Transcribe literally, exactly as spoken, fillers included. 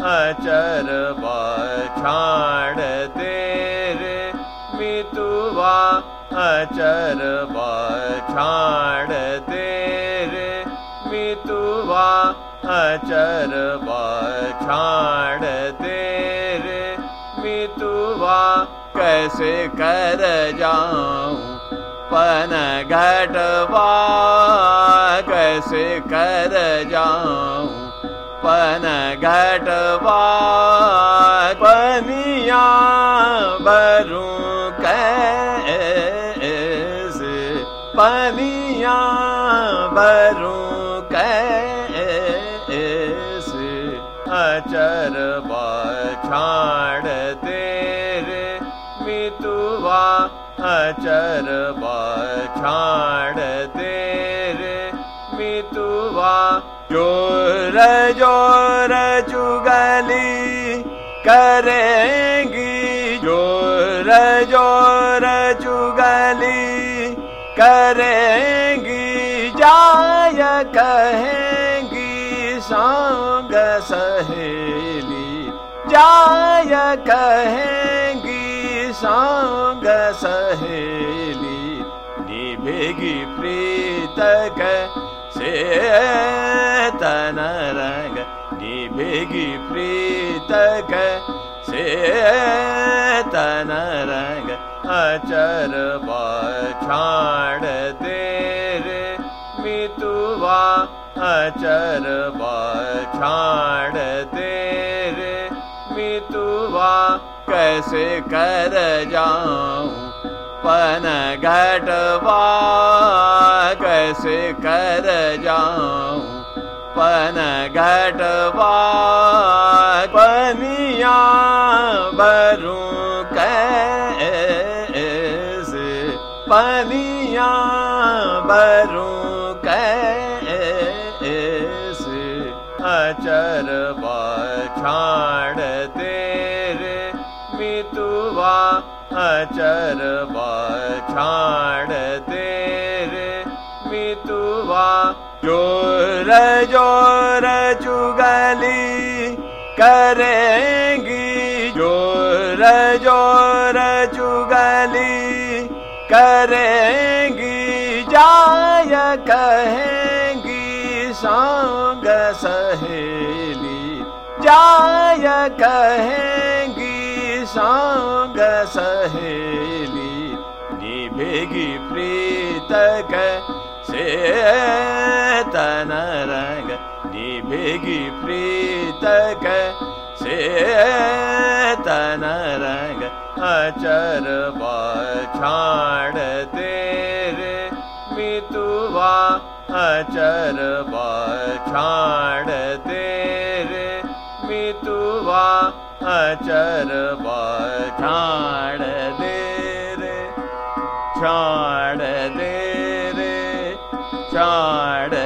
अचर बाछाड़ तेरे मितुवा अचर बाछाड़ तेरे मितुवा अचर बाछाड़ तेरे मितुवा कैसे कर जाऊं पन घटवा कैसे कर जाऊं पन घटवा पनिया भरूं कैसे पनिया भरूं कैसे अचर बाछाड़ तेरे मितुवा अचर बाछाड़ तेरे मितुवा जोर जोर चुगली करेंगी जोर जोर चुगली करेंगी जाय कहेंगी संग सहेली जाय कहेंगी संग सहेली निभेगी प्रीत से तन रंग निभेगी प्रीत से तन रंग अचर बाछाड़ तेरे मितुवा अचर बाछाड़ तेरे मितुवा कैसे कर जाऊं पन घटवा कैसे कर जाऊं पन घटवा पनिया भरूं कैसे पनिया भरूं कैसे अचर बाछाड़ तेरे मितुवा अचर बाछाड़ तेरे मितुवा जोर जोर चुगली करेंगी जोर जोर चुगली करेंगी जाय कहेंगी संग सहेली जाय कहेंगी संग सहेली निभेगी प्रीत से तन रंग निभेगी प्रीत से तन रंग अचर बाछाड़ तेरे मितुवा अचर बाछाड़ तेरे मितुवा अचर बाछाड़ दे रे छाड़ दे रे छाड़